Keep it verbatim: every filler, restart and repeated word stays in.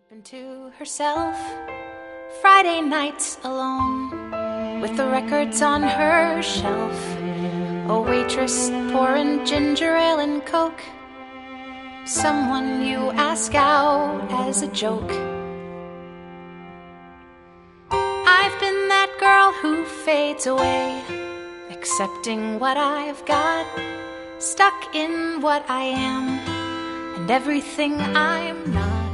Keeping to herself, Friday nights alone, with the records on her shelf. A waitress pouring ginger ale and coke, someone you ask out as a joke. I've been that girl who fades away, accepting what I've got, stuck in what I am and everything I'm not.